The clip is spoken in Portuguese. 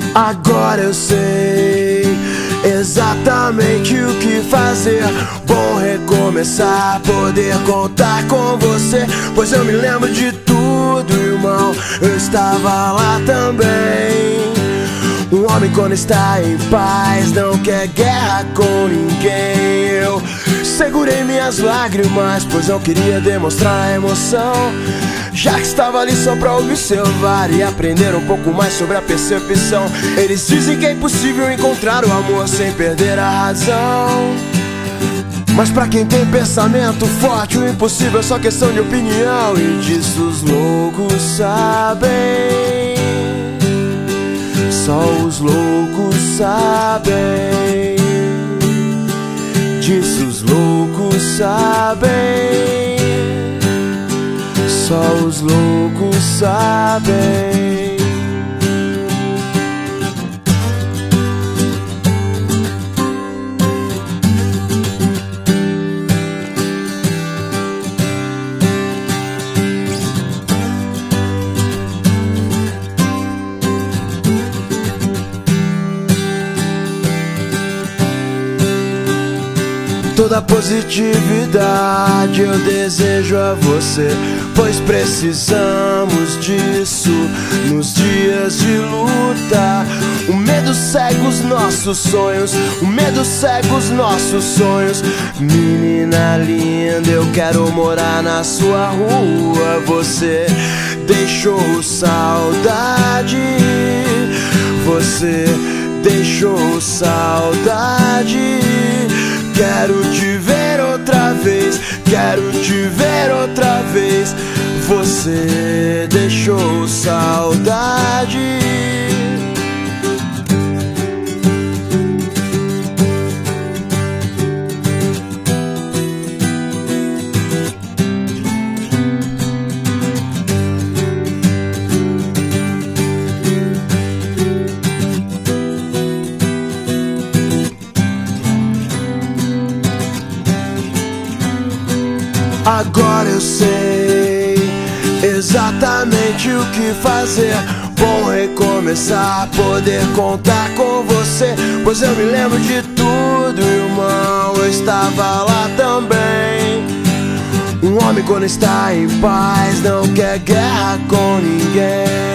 Agora eu sei exatamente o que fazer. Bom recomeçar, poder contar com você, pois eu me lembro de tudo, irmão. Eu estava lá também. Um homem quando está em paz não quer guerra com ninguém. Eu segurei minhas lágrimas, pois não queria demonstrar a emoção, já que estava ali só pra observar e aprender um pouco mais sobre a percepção. Eles dizem que é impossível encontrar o amor sem perder a razão, mas pra quem tem pensamento forte, o impossível é só questão de opinião. E disso os loucos sabem, só os loucos sabem. Disso os loucos sabem, só os loucos sabem. Toda positividade eu desejo a você, pois precisamos disso nos dias de luta. O medo cega os nossos sonhos, o medo cega os nossos sonhos. Menina linda, eu quero morar na sua rua. Você deixou saudade, você deixou saudade. Quero te ver outra vez, quero te ver outra vez. Você deixou saudade. Agora eu sei exatamente o que fazer. Bom recomeçar, poder contar com você, pois eu me lembro de tudo, irmão. Eu estava lá também. Um homem quando está em paz não quer guerra com ninguém.